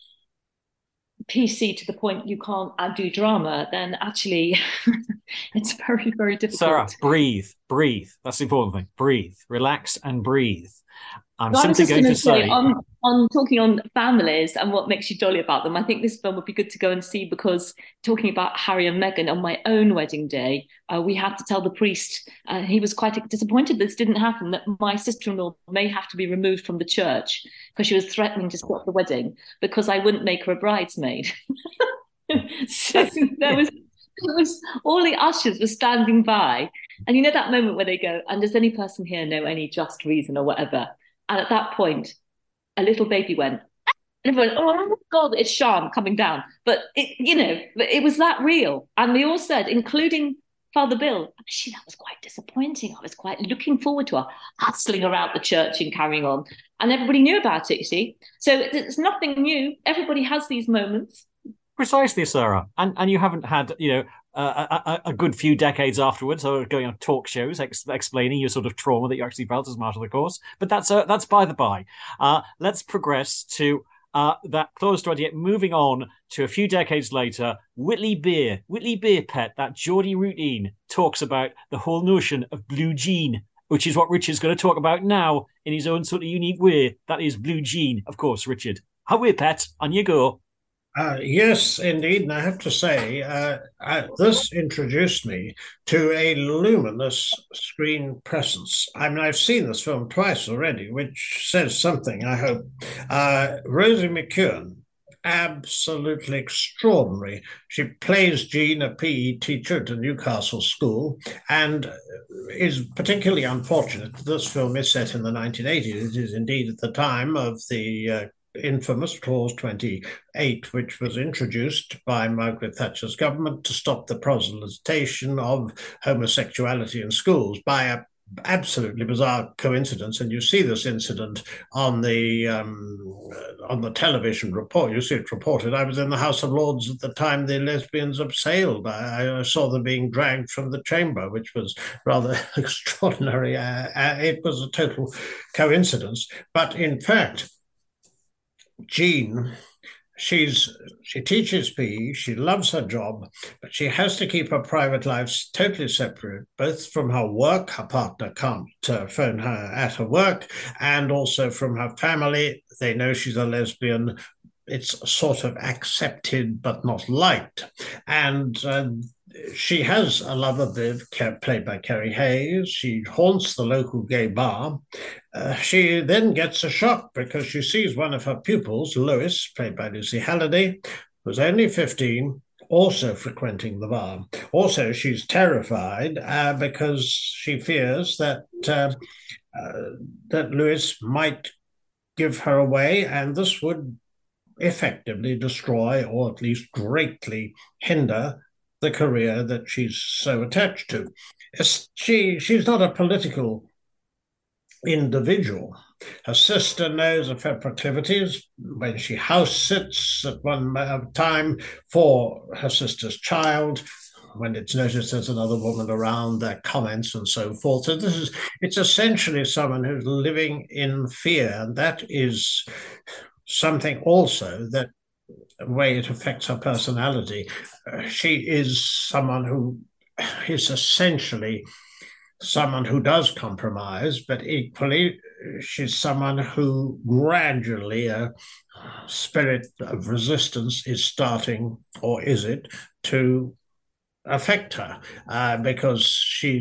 P C to the point you can't do drama, then actually it's very, very difficult. Sarah, breathe, breathe. That's the important thing. Breathe, relax and breathe. I'm well, simply going to say... On, on talking on families and what makes you jolly about them, I think this film would be good to go and see, because talking about Harry and Meghan, on my own wedding day, uh, we had to tell the priest, uh, he was quite disappointed this didn't happen, that my sister-in-law may have to be removed from the church because she was threatening to stop the wedding because I wouldn't make her a bridesmaid. So there was... It was all the ushers were standing by, and you know that moment where they go, and does any person here know any just reason or whatever? And at that point, a little baby went, and everyone, oh my God, it's Sean coming down. But it, you know, it was that real, and they all said, including Father Bill, actually that was quite disappointing. I was quite looking forward to her hustling around the church and carrying on, and everybody knew about it. You see, so it's nothing new. Everybody has these moments. Precisely, Sarah. And and you haven't had, you know, uh, a, a good few decades afterwards, or going on talk shows ex- explaining your sort of trauma that you actually felt as part of the course. But that's uh, that's by the by. Uh, let's progress to uh, that Clause twenty-eight. Moving on to a few decades later, Whitley Beer, Whitley Beer Pet, that Geordie routine, talks about the whole notion of blue jean, which is what Richard's going to talk about now in his own sort of unique way. That is blue jean, of course, Richard. How Pet, on you go. Uh, yes, indeed. And I have to say, uh, I, this introduced me to a luminous screen presence. I mean, I've seen this film twice already, which says something, I hope. Uh, Rosie McEwen, absolutely extraordinary. She plays Jean, a P E teacher at a Newcastle school, and is particularly unfortunate. This film is set in the nineteen eighties. It is indeed at the time of the uh, infamous Clause twenty-eight, which was introduced by Margaret Thatcher's government to stop the proselytization of homosexuality in schools, by a absolutely bizarre coincidence. And you see this incident on the um, on the television report. You see it reported. I was in the House of Lords at the time the lesbians abseiled. I, I saw them being dragged from the chamber, which was rather extraordinary. Uh, uh, it was a total coincidence. But in fact, Jean, she's she teaches P E, she loves her job, but she has to keep her private life totally separate, both from her work. Her partner can't uh, phone her at her work, and also from her family. They know she's a lesbian. It's sort of accepted but not liked. And uh, she has a lover, Viv, played by Kerry Hayes. She haunts the local gay bar. Uh, she then gets a shock because she sees one of her pupils, Lewis, played by Lucy Halliday, who's only fifteen, also frequenting the bar. Also, she's terrified uh, because she fears that uh, uh, that Lewis might give her away, and this would effectively destroy, or at least greatly hinder, the career that she's so attached to. She she's not a political individual. Her sister knows of her proclivities when she house sits at one time for her sister's child. When it's noticed there's another woman around, their comments and so forth. So this is it's essentially someone who's living in fear, and that is something also that way it affects her personality. Uh, she is someone who is essentially someone who does compromise, but equally she's someone who gradually a spirit of resistance is starting, or is it, to affect her, uh, because she's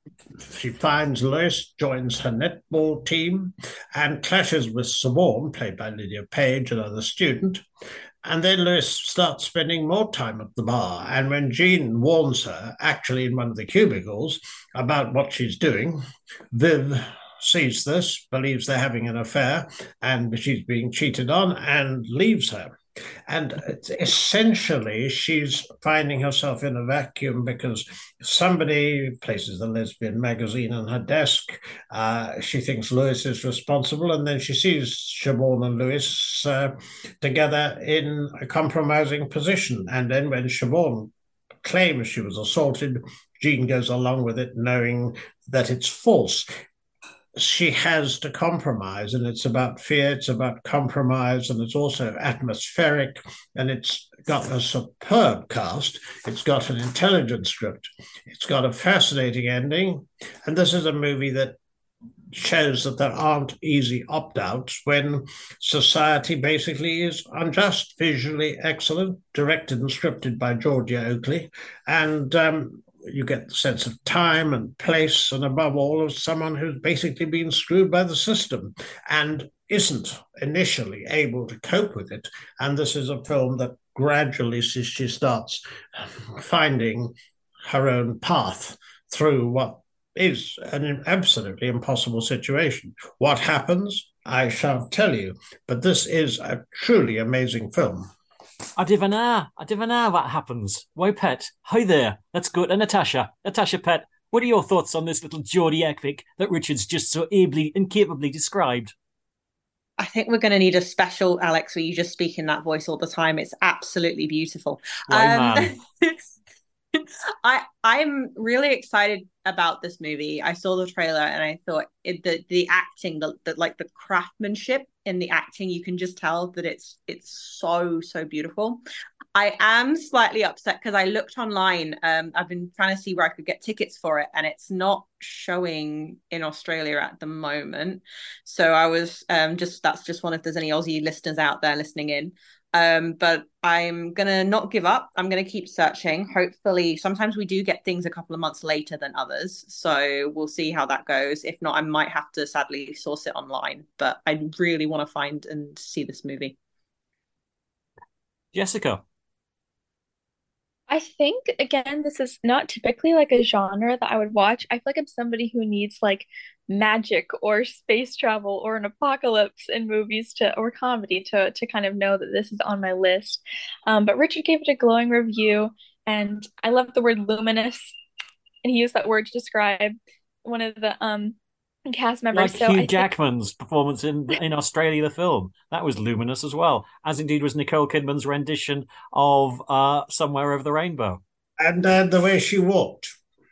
she finds Lois, joins her netball team, and clashes with Siobhan, played by Lydia Page, another student. And then Lois starts spending more time at the bar. And when Jean warns her, actually in one of the cubicles, about what she's doing, Viv sees this, believes they're having an affair, and she's being cheated on, and leaves her. And essentially, she's finding herself in a vacuum because somebody places the lesbian magazine on her desk. Uh, she thinks Lewis is responsible, and then she sees Siobhan and Lewis uh, together in a compromising position. And then when Siobhan claims she was assaulted, Jean goes along with it, knowing that it's false. She has to compromise, and it's about fear, it's about compromise, and it's also atmospheric, and it's got a superb cast, it's got an intelligent script, it's got a fascinating ending, and this is a movie that shows that there aren't easy opt-outs when society basically is unjust. Visually excellent, directed and scripted by Georgia Oakley, and um, you get the sense of time and place, and above all, of someone who's basically been screwed by the system and isn't initially able to cope with it. And this is a film that gradually she starts finding her own path through what is an absolutely impossible situation. What happens, I shan't tell you, but this is a truly amazing film. I don't know. I don't know what happens. Why, Pet? Hi there. Let's go to Natasha. Natasha, Pet, what are your thoughts on this little Geordie epic that Richard's just so ably and capably described? I think we're going to need a special, Alex, where you just speak in that voice all the time. It's absolutely beautiful. Why, um, I I'm really excited about this movie. I saw the trailer and I thought it, the the acting, the, the like the craftsmanship in the acting, you can just tell that it's it's so so beautiful. I am slightly upset because I looked online. Um, I've been trying to see where I could get tickets for it, and it's not showing in Australia at the moment. So I was um just that's just one if there's any Aussie listeners out there listening in. Um, but I'm going to not give up. I'm going to keep searching. Hopefully, sometimes we do get things a couple of months later than others. So we'll see how that goes. If not, I might have to sadly source it online. But I really want to find and see this movie. Jessica. I think, again, this is not typically like a genre that I would watch. I feel like I'm somebody who needs like magic or space travel or an apocalypse in movies to or comedy to to kind of know that this is on my list. Um, but Richard gave it a glowing review, and I love the word luminous, and he used that word to describe one of the um cast members. Like so Hugh I Jackman's think... performance in in Australia, the film that was luminous as well, as indeed was Nicole Kidman's rendition of uh, Somewhere Over the Rainbow, and uh, the way she walked.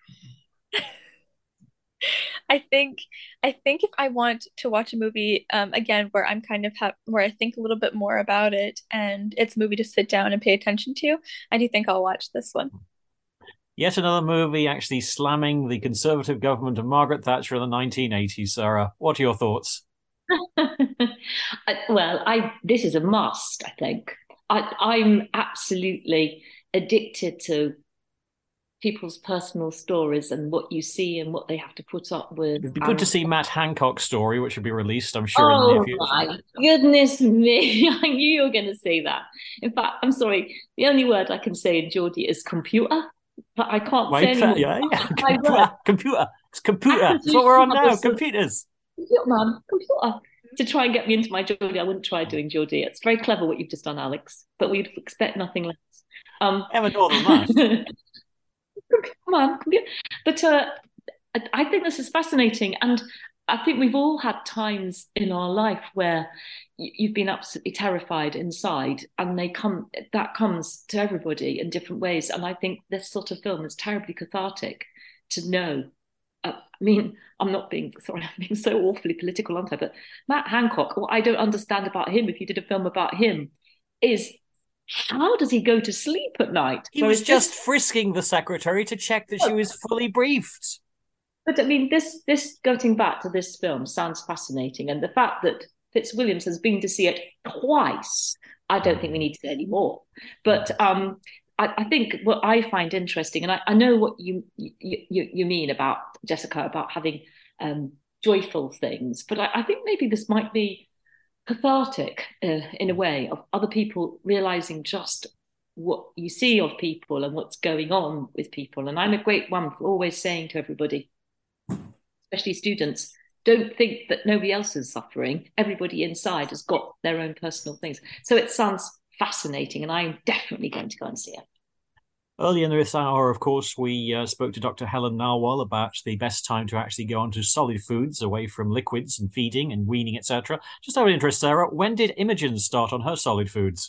I think I think if I want to watch a movie um again where I'm kind of ha- where I think a little bit more about it and it's a movie to sit down and pay attention to, I do think I'll watch this one. Yet another movie actually slamming the Conservative government of Margaret Thatcher in the nineteen eighties. Sarah, what are your thoughts? Well, I this is a must, I think. I, I'm absolutely addicted to people's personal stories and what you see and what they have to put up with. It'd be good to see Matt Hancock's story, which will be released, I'm sure, oh in the near future. My goodness me. I knew you were going to say that. In fact, I'm sorry, the only word I can say in Geordie is computer, but I can't Right, say any yeah, more. yeah. Computer, computer. It's computer. That's what we're on now, computers. Computer, man, computer. To try and get me into my Geordie, I wouldn't try doing Geordie. It's very clever what you've just done, Alex, but we'd expect nothing less. Um, Ever more than that. Come on, but uh, I think this is fascinating, and I think we've all had times in our life where you've been absolutely terrified inside, and they come. That comes to everybody in different ways, and I think this sort of film is terribly cathartic to know. Uh, I mean, I'm not being sorry, I'm being so awfully political, aren't I? But Matt Hancock, what I don't understand about him, if you did a film about him, is. How does he go to sleep at night? He was just this... frisking the secretary to check that she was fully briefed. But I mean, this this going back to this film sounds fascinating, and the fact that Fitzwilliams has been to see it twice, I don't think we need to say any more. But um, I, I think what I find interesting, and I, I know what you, you you you mean about Jessica, about having um, joyful things, but I, I think maybe this might be cathartic uh, in a way, of other people realizing just what you see of people and what's going on with people. And I'm a great one for always saying to everybody, especially students, don't think that nobody else is suffering. Everybody inside has got their own personal things. So it sounds fascinating, and I'm definitely going to go and see it. Earlier in this hour, of course, we uh, spoke to Doctor Helen Narwhal about the best time to actually go on to solid foods, away from liquids and feeding and weaning, et cetera. Just out of interest, Sarah, when did Imogen start on her solid foods?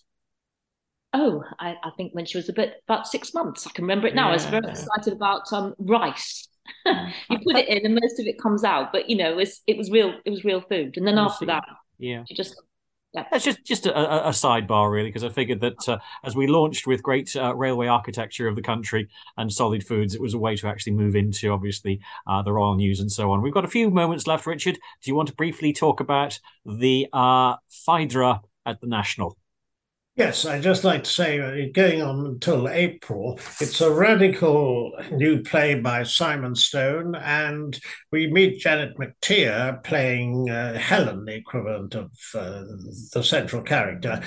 Oh, I, I think when she was a bit about six months. I can remember it now. Yeah. I was very excited about um, rice. You put it in, and most of it comes out. But you know, it was, it was real. It was real food. And then We'll after see. that, Yeah. she just. Yeah. That's just, just a, a, a sidebar, really, because I figured that uh, as we launched with great uh, railway architecture of the country and solid foods, it was a way to actually move into, obviously, uh, the Royal News and so on. We've got a few moments left, Richard. Do you want to briefly talk about the uh, Phaedra at the National? Yes, I'd just like to say, uh, going on until April, it's a radical new play by Simon Stone, and we meet Janet McTeer playing uh, Helen, the equivalent of uh, the central character.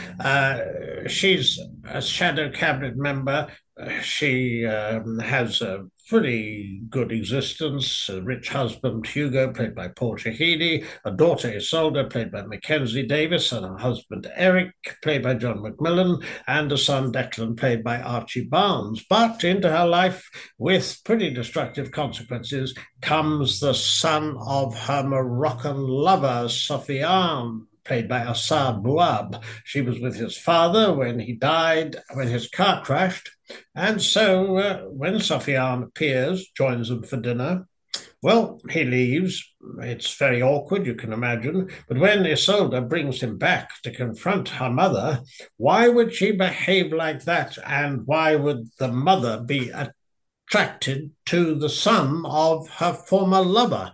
Uh, she's a shadow cabinet member. Uh, she um, has a pretty good existence, a rich husband, Hugo, played by Paul Shahidi, a daughter, Isolde, played by Mackenzie Davis, and a husband, Eric, played by John Macmillan, and a son, Declan, played by Archie Barnes. But into her life, with pretty destructive consequences, comes the son of her Moroccan lover, Sofiane, played by Assad Bouab. She was with his father when he died, when his car crashed. And so uh, when Sofiane appears, joins them for dinner, well, he leaves. It's very awkward, you can imagine. But when Isolde brings him back to confront her mother, why would she behave like that? And why would the mother be attracted to the son of her former lover?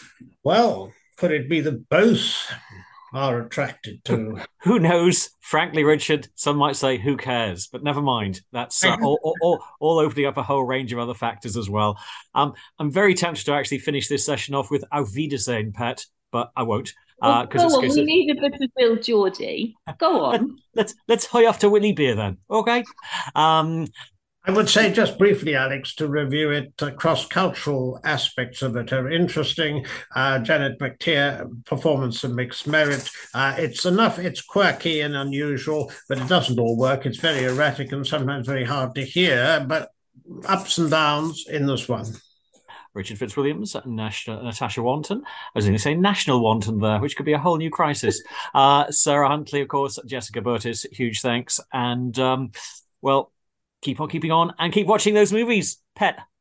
Well, could it be that both are attracted to? Who knows? Frankly, Richard, some might say, who cares? But never mind. That's uh, all, all, all, all opening up a whole range of other factors as well. Um, I'm very tempted to actually finish this session off with Auf Wiedersehen, Pet, but I won't. Uh, well, go on, we of... need a bit of Bill Geordie. Go on. Let, let's let's hurry off to Willie Beer then, okay? Um, I would say just briefly, Alex, to review it, uh, cross-cultural aspects of it are interesting. Uh, Janet McTeer, performance and mixed merit. Uh, it's enough, it's quirky and unusual, but it doesn't all work. It's very erratic and sometimes very hard to hear, but ups and downs in this one. Richard Fitzwilliams, Nash, Natasha Wanton. I was going to say National Wanton there, which could be a whole new crisis. Uh, Sarah Huntley, of course, Jessica Burtis, huge thanks. And, um, well, keep on keeping on and keep watching those movies. Pet.